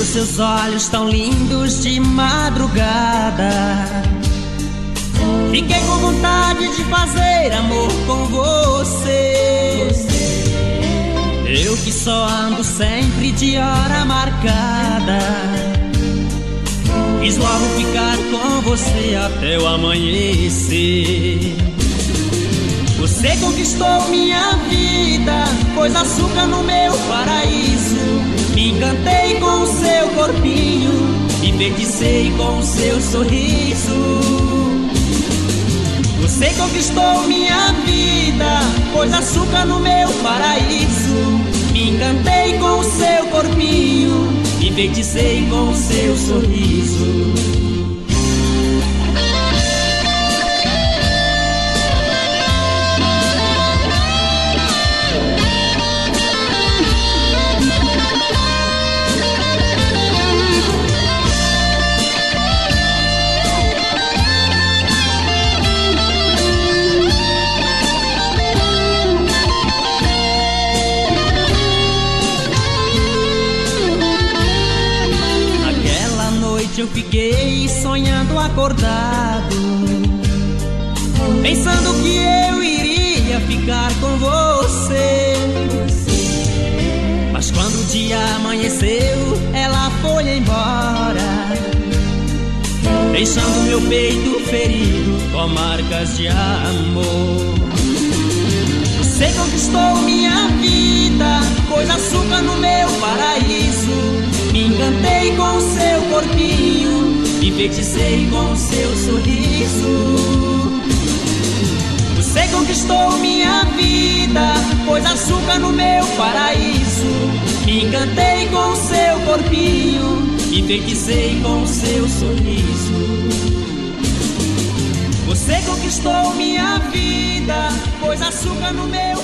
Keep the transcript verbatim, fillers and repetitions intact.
seus olhos tão lindos de madrugada. Fiquei com vontade de fazer amor com você. Eu que só ando sempre de hora marcada, quis logo ficar com você até o amanhecer. Você conquistou minha vida, pôs açúcar no meu paraíso. Me encantei com o seu corpinho, me enfeiticei com o seu sorriso. Você conquistou minha vida, pôs açúcar no meu paraíso. Me encantei com o seu corpinho, me enfeiticei com o seu sorriso. Eu fiquei sonhando acordado, pensando que eu iria ficar com você. Mas quando o dia amanheceu, ela foi embora, deixando meu peito ferido com marcas de amor. Você conquistou minha vida, pôs açúcar no meu paraíso. Me encantei com o seu corpinho, me enfeiticei com o seu sorriso. Você conquistou minha vida, pôs açúcar no meu paraíso. Me encantei com o seu corpinho, me enfeiticei com o seu sorriso. Você conquistou minha vida, pôs açúcar no meu